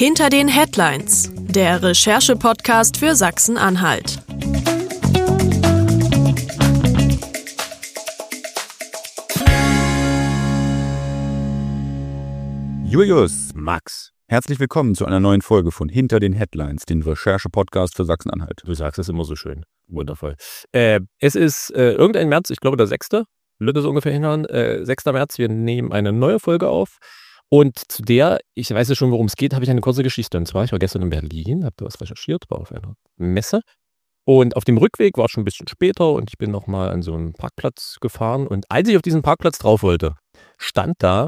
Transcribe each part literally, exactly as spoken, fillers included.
Hinter den Headlines, der Recherche-Podcast für Sachsen-Anhalt. Julius, Max, herzlich willkommen zu einer neuen Folge von Hinter den Headlines, den Recherche-Podcast für Sachsen-Anhalt. Du sagst es immer so schön. Wundervoll. Äh, es ist äh, irgendein März, ich glaube der sechste Würde so ungefähr hinhauen. Äh, sechster März, wir nehmen eine neue Folge auf. Und zu der, ich weiß ja schon, worum es geht, habe ich eine kurze Geschichte. Und zwar, ich war gestern in Berlin, habe da was recherchiert, war auf einer Messe. Und auf dem Rückweg war es schon ein bisschen später und ich bin nochmal an so einen Parkplatz gefahren. Und als ich auf diesen Parkplatz drauf wollte, stand da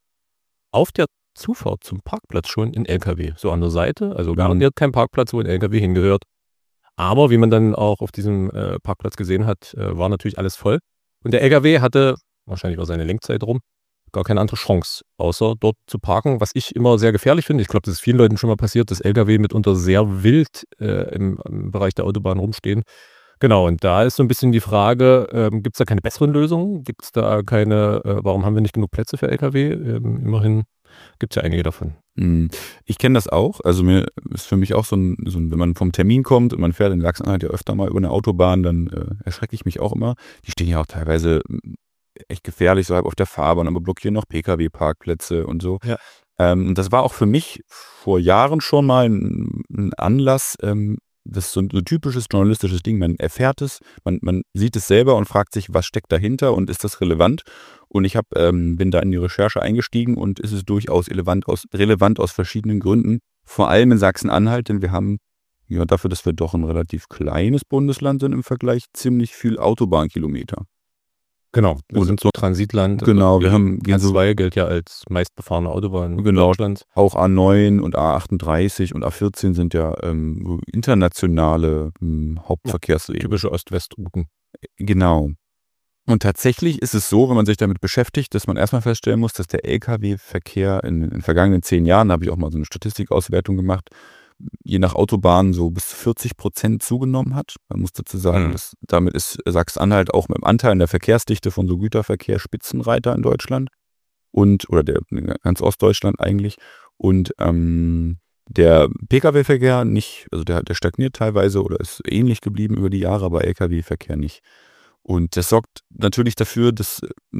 auf der Zufahrt zum Parkplatz schon ein L K W. So an der Seite, also garantiert kein Parkplatz, wo ein L K W hingehört. Aber wie man dann auch auf diesem äh, Parkplatz gesehen hat, äh, war natürlich alles voll. Und der L K W hatte, wahrscheinlich war seine Lenkzeit rum, gar keine andere Chance, außer dort zu parken, was ich immer sehr gefährlich finde. Ich glaube, das ist vielen Leuten schon mal passiert, dass L K W mitunter sehr wild äh, im, im Bereich der Autobahn rumstehen. Genau, und da ist so ein bisschen die Frage, ähm, gibt es da keine besseren Lösungen? Gibt es da keine, äh, warum haben wir nicht genug Plätze für L K W? Ähm, immerhin gibt es ja einige davon. Ich kenne das auch. Also mir ist für mich auch so ein, so ein, wenn man vom Termin kommt und man fährt in Sachsen-Anhalt ja öfter mal über eine Autobahn, dann äh, erschrecke ich mich auch immer. Die stehen ja auch teilweise echt gefährlich, so halb auf der Fahrbahn, aber blockieren noch P K W-Parkplätze und so. Ja. Ähm, das war auch für mich vor Jahren schon mal ein, ein Anlass. Ähm, das ist so ein, so ein typisches journalistisches Ding. Man erfährt es, man, man sieht es selber und fragt sich, was steckt dahinter und ist das relevant? Und ich hab, ähm, bin da in die Recherche eingestiegen und ist es durchaus relevant aus, relevant aus verschiedenen Gründen. Vor allem in Sachsen-Anhalt, denn wir haben ja dafür, dass wir doch ein relativ kleines Bundesland sind im Vergleich, ziemlich viel Autobahnkilometer. Genau, wir Und sind so Transitland. Genau, wir haben A zwei gilt ja als meistbefahrene Autobahn genau, Deutschlands. Auch A neun und A achtunddreißig und A vierzehn sind ja ähm, internationale ähm, Hauptverkehrswege. Ja, typische Ost-West-Routen. Genau. Und tatsächlich ist es so, wenn man sich damit beschäftigt, dass man erstmal feststellen muss, dass der L K W-Verkehr in, in den vergangenen zehn Jahren, da habe ich auch mal so eine Statistikauswertung gemacht, je nach Autobahn so bis zu vierzig Prozent zugenommen hat. Man muss dazu sagen, mhm. dass damit ist Sachsen-Anhalt auch mit dem Anteil in der Verkehrsdichte von so Güterverkehr Spitzenreiter in Deutschland und oder der ganz Ostdeutschland eigentlich. Und ähm, der P K W-Verkehr nicht, also der, der stagniert teilweise oder ist ähnlich geblieben über die Jahre, aber L K W-Verkehr nicht. Und das sorgt natürlich dafür, dass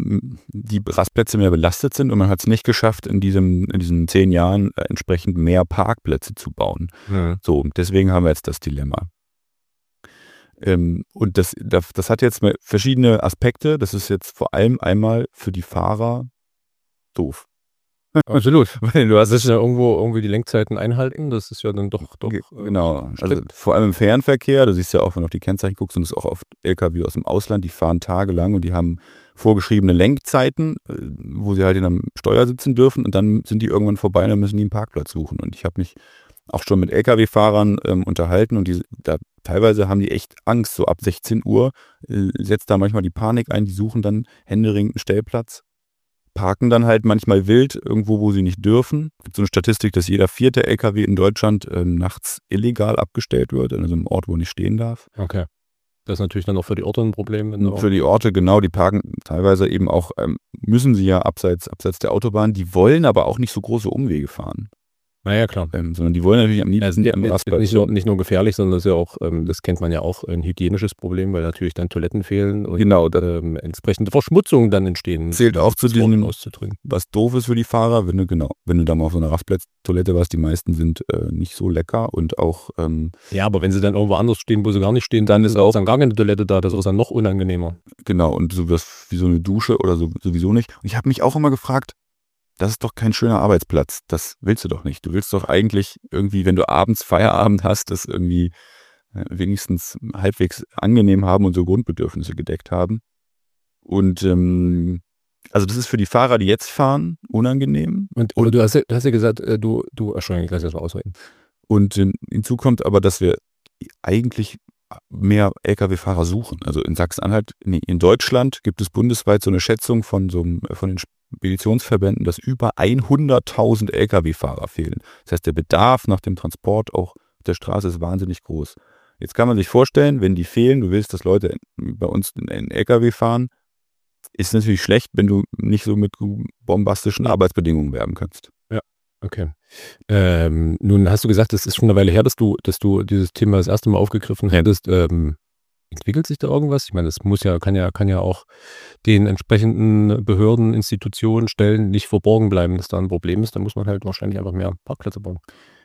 die Rastplätze mehr belastet sind und man hat es nicht geschafft, in, diesem, in diesen zehn Jahren entsprechend mehr Parkplätze zu bauen. Mhm. So, deswegen haben wir jetzt das Dilemma. Ähm, und das, das, das hat jetzt verschiedene Aspekte. Das ist jetzt vor allem einmal für die Fahrer doof. Absolut, weil du hast es ja irgendwo irgendwie die Lenkzeiten einhalten, das ist ja dann doch, doch genau, also vor allem im Fernverkehr, du siehst ja auch, wenn du auf die Kennzeichen guckst, und es ist auch oft L K W aus dem Ausland, die fahren tagelang und die haben vorgeschriebene Lenkzeiten, wo sie halt in einem Steuer sitzen dürfen und dann sind die irgendwann vorbei und dann müssen die einen Parkplatz suchen. Und ich habe mich auch schon mit L K W-Fahrern ähm, unterhalten und die, da teilweise haben die echt Angst, so ab sechzehn Uhr äh, setzt da manchmal die Panik ein, die suchen dann händeringend einen Stellplatz. Parken dann halt manchmal wild irgendwo, wo sie nicht dürfen. Es gibt so eine Statistik, dass jeder vierte L K W in Deutschland äh, nachts illegal abgestellt wird, also einem Ort, wo er nicht stehen darf. Okay. Das ist natürlich dann auch für die Orte ein Problem. Wenn für die Orte, genau, die parken teilweise eben auch, ähm, müssen sie ja abseits, abseits der Autobahn, die wollen aber auch nicht so große Umwege fahren. Naja, klar. Ähm, sondern die wollen natürlich am liebsten ja, am Rastplatz. Nicht nur, nicht nur gefährlich, sondern das ist ja auch, ähm, das kennt man ja auch, ein hygienisches Problem, weil natürlich dann Toiletten fehlen und genau, ähm, entsprechende Verschmutzungen dann entstehen. Zählt auch zu diesem, was doof ist für die Fahrer, wenn du genau, wenn du da mal auf so einer Rastplatztoilette warst, die meisten sind äh, nicht so lecker und auch ähm, ja, aber wenn sie dann irgendwo anders stehen, wo sie gar nicht stehen, dann ist auch dann gar keine Toilette da, das ist dann noch unangenehmer. Genau, und so was wie so eine Dusche oder so sowieso nicht. Und ich habe mich auch immer gefragt, das ist doch kein schöner Arbeitsplatz. Das willst du doch nicht. Du willst doch eigentlich irgendwie, wenn du abends Feierabend hast, das irgendwie wenigstens halbwegs angenehm haben und so Grundbedürfnisse gedeckt haben. Und ähm, also das ist für die Fahrer, die jetzt fahren, unangenehm. Und, oder du hast, ja, du hast ja gesagt, du, du, Entschuldigung, ich lasse das mal ausreden. Und ähm, hinzu kommt aber, dass wir eigentlich mehr L K W-Fahrer suchen. Also in Sachsen-Anhalt, nee, in Deutschland gibt es bundesweit so eine Schätzung von so von den Speditionsverbänden, dass über hunderttausend L K W-Fahrer fehlen. Das heißt, der Bedarf nach dem Transport auch auf der Straße ist wahnsinnig groß. Jetzt kann man sich vorstellen, wenn die fehlen, du willst, dass Leute bei uns in L K W fahren, ist natürlich schlecht, wenn du nicht so mit bombastischen Arbeitsbedingungen werben kannst. Ja, Okay. Ähm, nun hast du gesagt, es ist schon eine Weile her, dass du, dass du dieses Thema das erste Mal aufgegriffen hättest. Ähm, entwickelt sich da irgendwas? Ich meine, es muss ja, kann ja, kann ja auch den entsprechenden Behörden, Institutionen, Stellen nicht verborgen bleiben, dass da ein Problem ist. Da muss man halt wahrscheinlich einfach mehr Parkplätze bauen.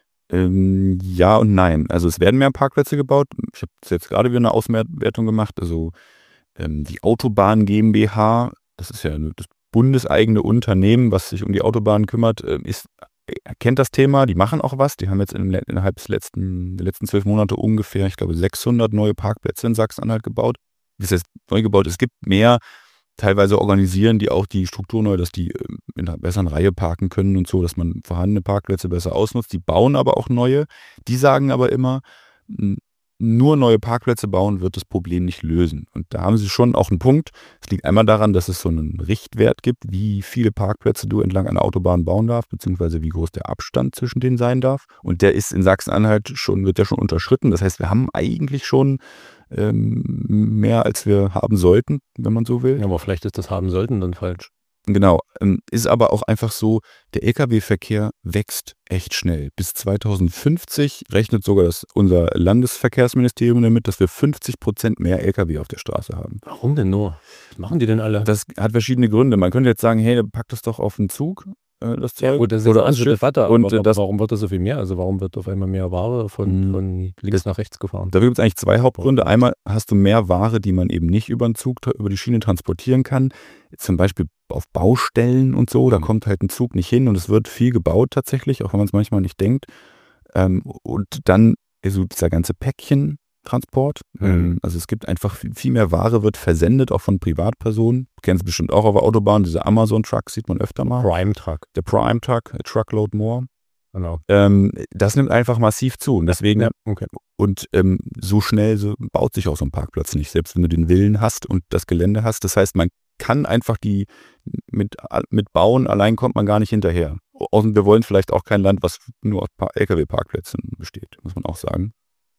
Ähm, ja und nein. Also es werden mehr Parkplätze gebaut. Ich habe jetzt gerade wieder eine Auswertung gemacht. Also ähm, die Autobahn GmbH, das ist ja das bundeseigene Unternehmen, was sich um die Autobahnen kümmert, äh, ist erkennt das Thema, die machen auch was. Die haben jetzt in, innerhalb des letzten, der letzten zwölf Monate ungefähr, ich glaube, sechshundert neue Parkplätze in Sachsen-Anhalt gebaut. Das heißt, neu gebaut. Es gibt mehr, teilweise organisieren die auch die Struktur neu, dass die in einer besseren Reihe parken können und so, dass man vorhandene Parkplätze besser ausnutzt. Die bauen aber auch neue. Die sagen aber immer, nur neue Parkplätze bauen wird das Problem nicht lösen. Und da haben sie schon auch einen Punkt. Es liegt einmal daran, dass es so einen Richtwert gibt, wie viele Parkplätze du entlang einer Autobahn bauen darfst, beziehungsweise wie groß der Abstand zwischen denen sein darf. Und der ist in Sachsen-Anhalt schon, wird der schon unterschritten. Das heißt, wir haben eigentlich schon ähm, mehr, als wir haben sollten, wenn man so will. Ja, aber vielleicht ist das haben sollten dann falsch. Genau, ist aber auch einfach so, der L K W-Verkehr wächst echt schnell. Bis zweitausendfünfzig rechnet sogar das, unser Landesverkehrsministerium damit, dass wir fünfzig Prozent mehr L K W auf der Straße haben. Warum denn nur? Was machen die denn alle? Das hat verschiedene Gründe. Man könnte jetzt sagen, hey, pack das doch auf den Zug, äh, das Zeug. Ja, gut, das ist oder eine andere Debatte, aber, und, aber das, warum wird das so viel mehr? Also warum wird auf einmal mehr Ware von, von links das, nach rechts gefahren? Dafür gibt es eigentlich zwei Hauptgründe. Einmal hast du mehr Ware, die man eben nicht über den Zug, über die Schiene transportieren kann. Zum Beispiel auf Baustellen und so, da kommt halt ein Zug nicht hin und es wird viel gebaut tatsächlich, auch wenn man es manchmal nicht denkt. Ähm, und dann also dieser ganze Päckchentransport. Mhm. Ähm, also es gibt einfach viel, viel mehr Ware, wird versendet, auch von Privatpersonen. Du kennst bestimmt auch auf der Autobahn, diese Amazon-Truck sieht man öfter mal. Prime Truck. Der Prime Truck, Truckload More. Genau. Ähm, das nimmt einfach massiv zu und deswegen, ja, okay. und ähm, so schnell so baut sich auch so ein Parkplatz nicht, selbst wenn du den Willen hast und das Gelände hast. Das heißt, man kann einfach die mit, mit Bauen, allein kommt man gar nicht hinterher. Und wir wollen vielleicht auch kein Land, was nur aus L K W-Parkplätzen besteht, muss man auch sagen.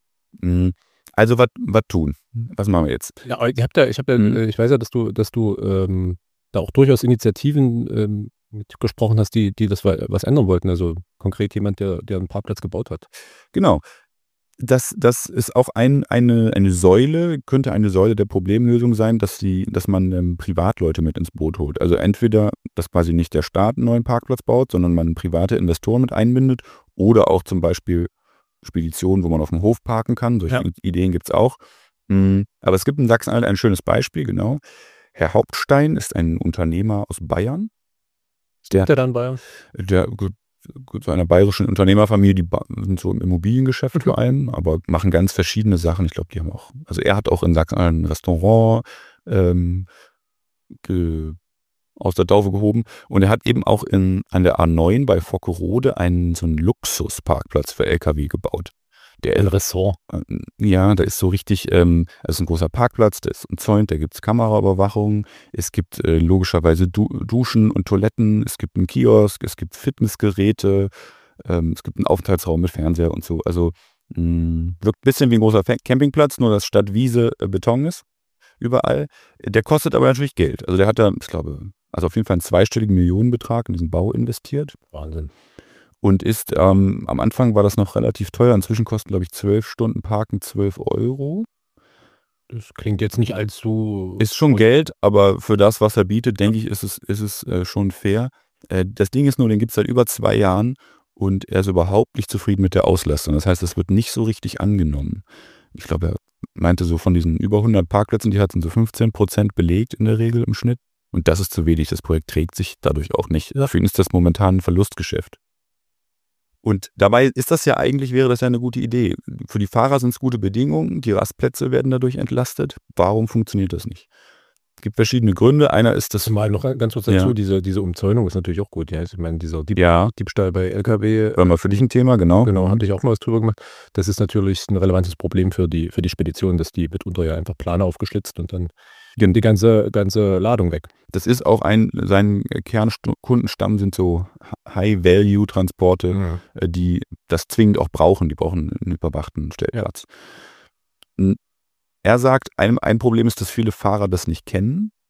Also was tun? Was machen wir jetzt? Ja, ich, hab da, ich, hab da, mhm. ich weiß ja, dass du, dass du ähm, da auch durchaus Initiativen ähm, gesprochen hast, die, die das was ändern wollten. Also konkret jemand, der, der einen Parkplatz gebaut hat. Genau. Das, das ist auch ein, eine, eine Säule, könnte eine Säule der Problemlösung sein, dass, die, dass man ähm, Privatleute mit ins Boot holt. Also entweder, dass quasi nicht der Staat einen neuen Parkplatz baut, sondern man private Investoren mit einbindet oder auch zum Beispiel Speditionen, wo man auf dem Hof parken kann. Solche ja. Ideen gibt es auch. Mhm. Aber es gibt in Sachsen-Anhalt ein schönes Beispiel, genau. Herr Hauptstein ist ein Unternehmer aus Bayern. Der, der dann Bayern? Der zu einer bayerischen Unternehmerfamilie, die sind so im Immobiliengeschäft vor allem, aber machen ganz verschiedene Sachen. Ich glaube, die haben auch, also er hat auch in Sachsen ein Restaurant ähm, ge, aus der Taufe gehoben und er hat eben auch in, an der A neun bei Fockerode einen so einen Luxusparkplatz für L K W gebaut. Der ein Ressort. Äh, ja, da ist so richtig, ähm, das ist ein großer Parkplatz, der ist umzäunt, da gibt es Kameraüberwachung, es gibt äh, logischerweise du Duschen und Toiletten, es gibt einen Kiosk, es gibt Fitnessgeräte, ähm, es gibt einen Aufenthaltsraum mit Fernseher und so. Also mh, wirkt ein bisschen wie ein großer Campingplatz, nur dass statt Wiese äh, Beton ist, überall. Der kostet aber natürlich Geld. Also der hat da, ich glaube, also auf jeden Fall einen zweistelligen Millionenbetrag in diesen Bau investiert. Wahnsinn. Und ist, ähm, am Anfang war das noch relativ teuer. Inzwischen kosten, glaube ich, zwölf Stunden Parken zwölf Euro. Das klingt jetzt nicht allzu... Ist schon Geld, aber für das, was er bietet, denke ich, ist es, ist es äh, schon fair. Äh, das Ding ist nur, den gibt es seit über zwei Jahren und er ist überhaupt nicht zufrieden mit der Auslastung. Das heißt, es wird nicht so richtig angenommen. Ich glaube, er meinte so von diesen über hundert Parkplätzen, die hat, sind so fünfzehn Prozent belegt in der Regel im Schnitt. Und das ist zu wenig. Das Projekt trägt sich dadurch auch nicht. Für ihn ist das momentan ein Verlustgeschäft. Und dabei ist das ja eigentlich, wäre das ja eine gute Idee. Für die Fahrer sind es gute Bedingungen, die Rastplätze werden dadurch entlastet. Warum funktioniert das nicht? Es gibt verschiedene Gründe. Einer ist das... Mal noch ganz kurz dazu, ja. diese, diese Umzäunung ist natürlich auch gut. Ja, ich meine, dieser Dieb ja. Diebstahl bei L K W... War mal für dich ein Thema, genau. Genau, hatte ich auch mal was drüber gemacht. Das ist natürlich ein relevantes Problem für die, für die Spedition, dass die mitunter ja einfach Planer aufgeschlitzt und dann die ganze, ganze Ladung weg. Das ist auch ein, sein Kernkundenstamm sind so High-Value-Transporte, mhm. die das zwingend auch brauchen. Die brauchen einen überwachten Stellplatz. Ja. Er sagt, ein, ein Problem ist, dass viele Fahrer das nicht kennen.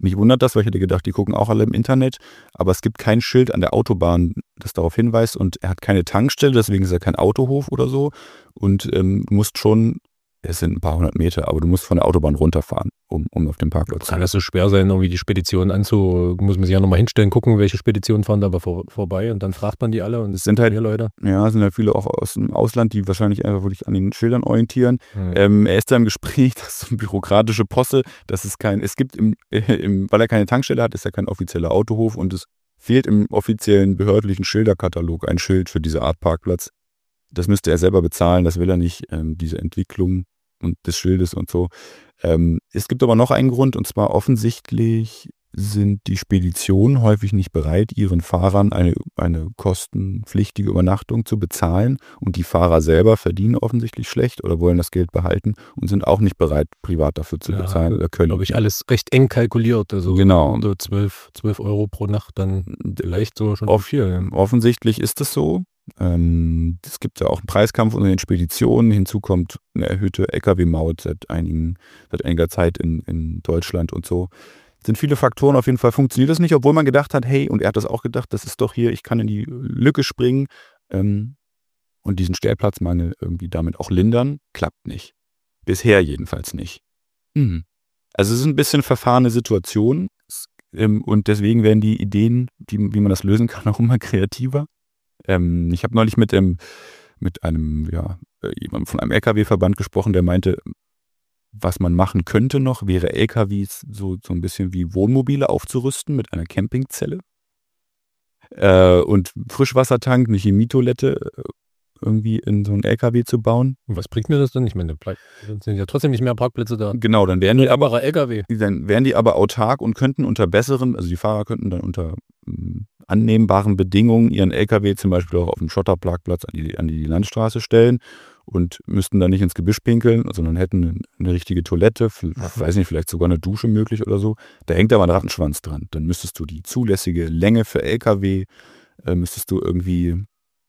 Mich wundert das, weil ich hätte gedacht, die gucken auch alle im Internet, aber es gibt kein Schild an der Autobahn, das darauf hinweist und er hat keine Tankstelle, deswegen ist er kein Autohof oder so und ähm, du musst schon, es sind ein paar hundert Meter, aber du musst von der Autobahn runterfahren, um, um auf den Parkplatz zu Kann das so schwer sein, irgendwie die Spedition anzu, muss man sich ja nochmal hinstellen, gucken, welche Speditionen fahren da aber vor, vorbei und dann fragt man die alle und es sind halt hier Leute. Ja, es sind halt viele auch aus dem Ausland, die wahrscheinlich einfach wirklich an den Schildern orientieren. Hm. Ähm, er ist da im Gespräch, das ist so eine bürokratische Posse, das ist kein, es gibt im, im, weil er keine Tankstelle hat, ist er kein offizieller Autohof und es fehlt im offiziellen behördlichen Schilderkatalog ein Schild für diese Art Parkplatz. Das müsste er selber bezahlen, das will er nicht, ähm, diese Entwicklung und des Schildes und so. Ähm, es gibt aber noch einen Grund und zwar offensichtlich sind die Speditionen häufig nicht bereit, ihren Fahrern eine, eine kostenpflichtige Übernachtung zu bezahlen und die Fahrer selber verdienen offensichtlich schlecht oder wollen das Geld behalten und sind auch nicht bereit, privat dafür zu Ja, bezahlen oder können. Glaube ich, alles recht eng kalkuliert. Also Genau. so zwölf, zwölf Euro pro Nacht, dann vielleicht so schon Off- viel. Ja. Offensichtlich ist es so. Ähm, es gibt ja auch einen Preiskampf unter den Speditionen. Hinzu kommt eine erhöhte L K W-Maut seit, einigen, seit einiger Zeit in, in Deutschland und so. Es sind viele Faktoren, auf jeden Fall funktioniert das nicht, obwohl man gedacht hat, hey, und er hat das auch gedacht, das ist doch hier, ich kann in die Lücke springen ähm, und diesen Stellplatzmangel irgendwie damit auch lindern. Klappt nicht. Bisher jedenfalls nicht. Mhm. Also es ist ein bisschen verfahrene Situation es, ähm, und deswegen werden die Ideen, die, wie man das lösen kann, auch immer kreativer. Ähm, ich habe neulich mit, ähm, mit einem, ja, jemandem von einem L K W-Verband gesprochen, der meinte, was man machen könnte noch, wäre L K Ws so, so ein bisschen wie Wohnmobile aufzurüsten mit einer Campingzelle äh, und Frischwassertank, eine Chemietoilette äh, irgendwie in so einen L K W zu bauen. Und was bringt mir das denn? Ich meine, sind ja trotzdem nicht mehr Parkplätze da. Genau, dann wären die aber L K W. Dann wären die aber autark und könnten unter besseren, also die Fahrer könnten dann unter mh, annehmbaren Bedingungen ihren L K W zum Beispiel auch auf dem Schotterparkplatz an die, an die Landstraße stellen und müssten dann nicht ins Gebüsch pinkeln, sondern hätten eine, eine richtige Toilette, ich weiß nicht, vielleicht sogar eine Dusche möglich oder so. Da hängt aber ein Rattenschwanz dran. Dann müsstest du die zulässige Länge für L K W, äh, müsstest du irgendwie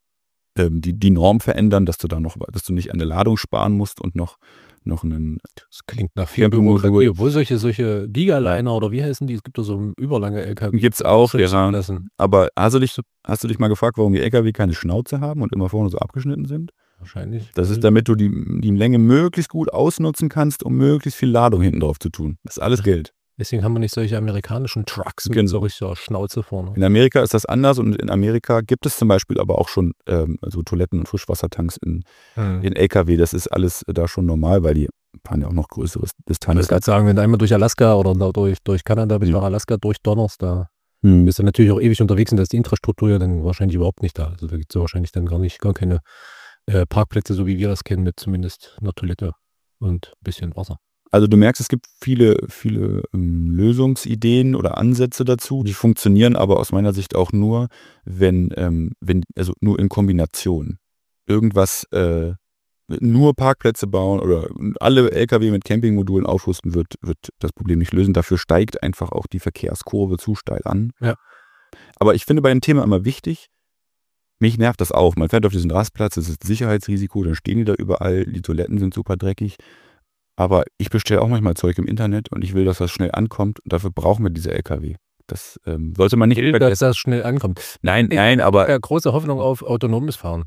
ähm, die, die Norm verändern, dass du da noch, dass du nicht an der Ladung sparen musst und noch noch einen. Das klingt nach viel Bürokratie. Obwohl solche, solche Gigaliner oder wie heißen die? Es gibt doch so überlange L K W. Gibt's auch, ja. Lassen. Aber hast du, dich, hast du dich mal gefragt, warum die L K W keine Schnauze haben und immer vorne so abgeschnitten sind? Wahrscheinlich. Das ist, damit du die, die Länge möglichst gut ausnutzen kannst, um möglichst viel Ladung hinten drauf zu tun. Das ist alles Geld. Deswegen haben wir nicht solche amerikanischen Trucks mit Genau. so richtiger Schnauze vorne. In Amerika ist das anders und in Amerika gibt es zum Beispiel aber auch schon ähm, also Toiletten und Frischwassertanks in, Hm. in L K W. Das ist alles da schon normal, weil die fahren ja auch noch größere Ich würde Distanzen. gerade sagen, wenn du einmal durch Alaska oder durch, durch Kanada bis Ja. nach Alaska durchdonnerst, da Hm. bist du natürlich auch ewig unterwegs und da ist die Infrastruktur ja dann wahrscheinlich überhaupt nicht da. Also da gibt es ja wahrscheinlich dann gar nicht, gar keine äh, Parkplätze, so wie wir das kennen, mit zumindest einer Toilette und ein bisschen Wasser. Also du merkst, es gibt viele, viele ähm, Lösungsideen oder Ansätze dazu, die funktionieren aber aus meiner Sicht auch nur, wenn, ähm, wenn also nur in Kombination. Irgendwas, äh, nur Parkplätze bauen oder alle L K W mit Campingmodulen aufrüsten, wird, wird das Problem nicht lösen. Dafür steigt einfach auch die Verkehrskurve zu steil an. Ja. Aber ich finde bei dem Thema immer wichtig, mich nervt das auch. Man fährt auf diesen Rastplatz, das ist ein Sicherheitsrisiko, dann stehen die da überall, die Toiletten sind super dreckig. Aber ich bestelle auch manchmal Zeug im Internet und ich will, dass das schnell ankommt. Und dafür brauchen wir diese L K W. Das ähm, sollte man nicht. Dass das schnell ankommt. Nein, nein, aber. Ja, große Hoffnung auf autonomes Fahren.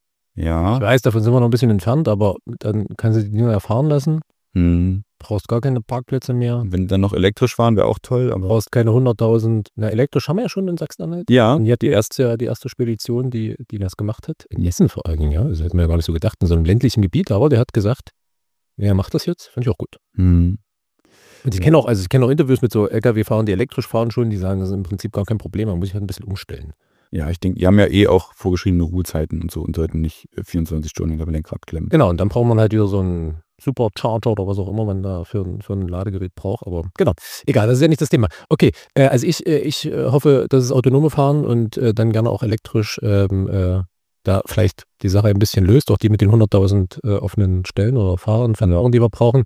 Ja. Ich weiß, davon sind wir noch ein bisschen entfernt, aber dann kannst du die Dinger fahren lassen. Hm. Brauchst gar keine Parkplätze mehr. Wenn dann noch elektrisch fahren, wäre auch toll. Aber Brauchst keine hunderttausend. Na, elektrisch haben wir ja schon in Sachsen-Anhalt. ja. Und hier hat die erste, die erste Spedition, die, die das gemacht hat, in Hessen vor allem, ja. Das hätten wir ja gar nicht so gedacht, in so einem ländlichen Gebiet, aber der hat gesagt, wer macht das jetzt? Fand ich auch gut. Hm. Und ich Ja. kenne auch, also ich kenne auch Interviews mit so L K W-Fahrern, die elektrisch fahren schon, die sagen, das ist im Prinzip gar kein Problem, man muss sich halt ein bisschen umstellen. Ja, ich denke, die haben ja eh auch vorgeschriebene Ruhezeiten und so und sollten nicht vierundzwanzig Stunden hinter dem Lenkrad klemmen. Genau, und dann braucht man halt wieder so einen Supercharger oder was auch immer man da für, ein- für ein Ladegerät braucht. Aber genau, egal, das ist ja nicht das Thema. Okay, äh, also ich, äh, ich äh, hoffe, dass es autonome Fahren und äh, dann gerne auch elektrisch ähm, äh, da vielleicht die Sache ein bisschen löst, auch die mit den hunderttausend äh, offenen Stellen oder Fahrern, Fernwagen, die wir brauchen.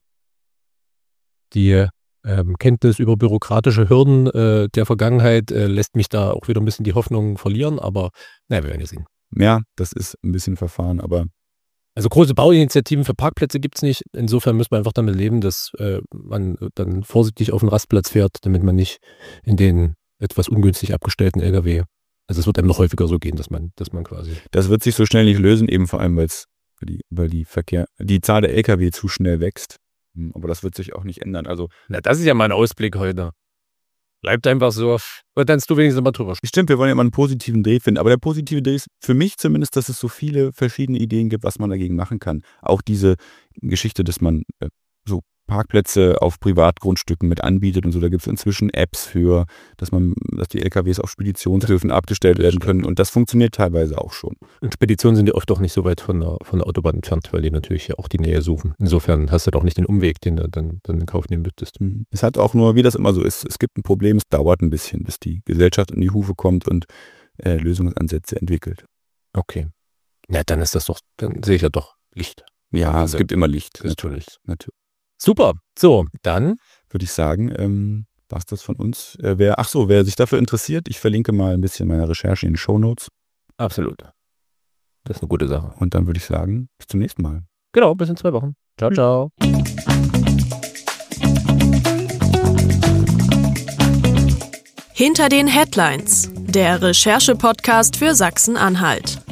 Die ähm, Kenntnis über bürokratische Hürden äh, der Vergangenheit äh, lässt mich da auch wieder ein bisschen die Hoffnung verlieren, aber naja, wir werden ja sehen. Ja, das ist ein bisschen Verfahren, aber Also große Bauinitiativen für Parkplätze gibt es nicht. Insofern muss man einfach damit leben, dass äh, man dann vorsichtig auf den Rastplatz fährt, damit man nicht in den etwas ungünstig abgestellten L K W, also es wird einem noch häufiger so gehen, dass man, dass man quasi... Das wird sich so schnell nicht lösen, eben vor allem, weil's, die, weil die Verkehr, die Zahl der L K W zu schnell wächst. Aber das wird sich auch nicht ändern. Also, na, das ist ja mein Ausblick heute. Bleibt einfach so. Und dann du wenigstens mal drüber. Stimmt, wir wollen ja mal einen positiven Dreh finden. Aber der positive Dreh ist für mich zumindest, dass es so viele verschiedene Ideen gibt, was man dagegen machen kann. Auch diese Geschichte, dass man äh, so Parkplätze auf Privatgrundstücken mit anbietet und so. Da gibt es inzwischen Apps für, dass man, dass die L K Ws auf Speditionshöfen abgestellt werden können. Und das funktioniert teilweise auch schon. Und Speditionen sind ja oft doch nicht so weit von der, von der Autobahn entfernt, weil die natürlich ja auch die Nähe suchen. Insofern hast du doch nicht den Umweg, den du dann, dann in Kauf nehmen müsstest. Es hat auch nur, wie das immer so ist, es gibt ein Problem, es dauert ein bisschen, bis die Gesellschaft in die Hufe kommt und äh, Lösungsansätze entwickelt. Okay. Ja, dann ist das doch, dann sehe ich ja doch Licht. Ja, also, es gibt immer Licht. Natürlich. Natürlich. Super. So, dann würde ich sagen, ähm, war es das von uns. Äh, wer, ach so, wer sich dafür interessiert, ich verlinke mal ein bisschen meine Recherche in den Shownotes. Absolut. Das ist eine gute Sache. Und dann würde ich sagen, bis zum nächsten Mal. Genau, bis in zwei Wochen. Ciao, ciao. Hinter den Headlines, der Recherche-Podcast für Sachsen-Anhalt.